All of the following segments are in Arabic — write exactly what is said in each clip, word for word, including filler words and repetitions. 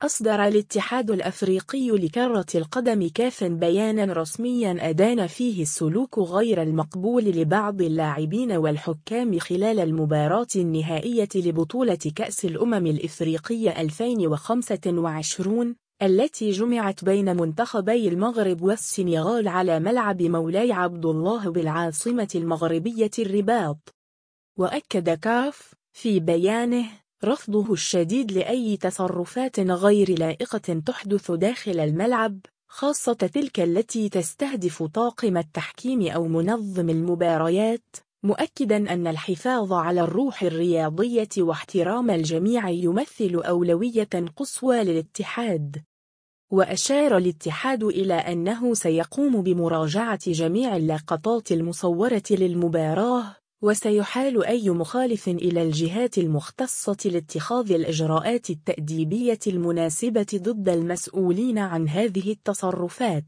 أصدر الاتحاد الأفريقي لكرة القدم كاف بياناً رسمياً أدان فيه السلوك غير المقبول لبعض اللاعبين والحكام خلال المباراة النهائية لبطولة كأس الأمم الإفريقية ألفين وخمسة وعشرين التي جمعت بين منتخبي المغرب والسنغال على ملعب مولاي عبد الله بالعاصمة المغربية الرباط. وأكد كاف في بيانه رفضه الشديد لأي تصرفات غير لائقة تحدث داخل الملعب، خاصة تلك التي تستهدف طاقم التحكيم أو منظم المباريات، مؤكداً أن الحفاظ على الروح الرياضية واحترام الجميع يمثل أولوية قصوى للاتحاد. وأشار الاتحاد إلى أنه سيقوم بمراجعة جميع اللقطات المصورة للمباراة، وسيحال أي مخالف إلى الجهات المختصة لاتخاذ الإجراءات التأديبية المناسبة ضد المسؤولين عن هذه التصرفات.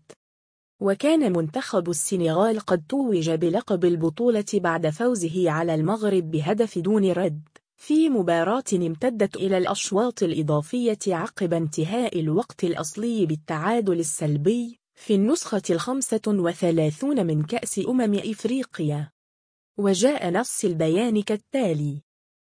وكان منتخب السنغال قد توج بلقب البطولة بعد فوزه على المغرب بهدف دون رد في مباراة امتدت إلى الأشواط الإضافية عقب انتهاء الوقت الأصلي بالتعادل السلبي في النسخة الخامسة والثلاثين من كأس أمم إفريقيا. وجاء نص البيان كالتالي: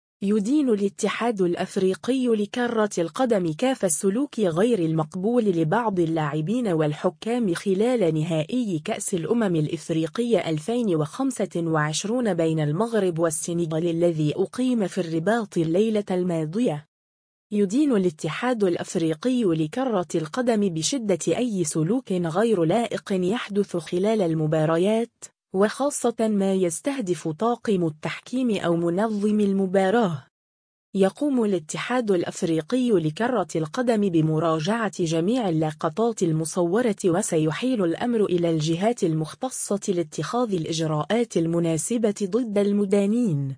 يدين الاتحاد الأفريقي لكرة القدم كاف السلوك غير المقبول لبعض اللاعبين والحكام خلال نهائي كأس الأمم الإفريقية ألفين وخمسة وعشرين بين المغرب والسنغال الذي أقيم في الرباط الليلة الماضية. يدين الاتحاد الأفريقي لكرة القدم بشدة أي سلوك غير لائق يحدث خلال المباريات، وخاصة ما يستهدف طاقم التحكيم أو منظم المباراة. يقوم الاتحاد الأفريقي لكرة القدم بمراجعة جميع اللقطات المصورة، وسيحيل الأمر إلى الجهات المختصة لاتخاذ الإجراءات المناسبة ضد المدانين.